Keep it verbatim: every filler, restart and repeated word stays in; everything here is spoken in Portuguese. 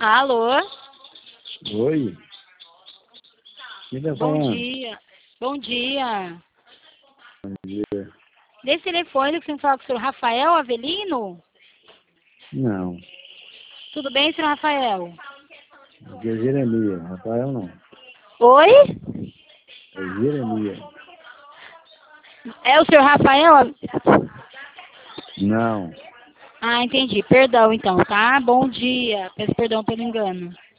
Alô? Oi? Quem tá Bom falando? dia. Bom dia. Bom dia. Desse telefone que você fala com o senhor Rafael Avelino? Não, Tudo bem, senhor Rafael? aqui é Jeremias. Rafael não. Oi? É Jeremias. É o senhor Rafael? Não. Ah, entendi. Perdão, então, tá? Bom dia. Peço perdão pelo engano.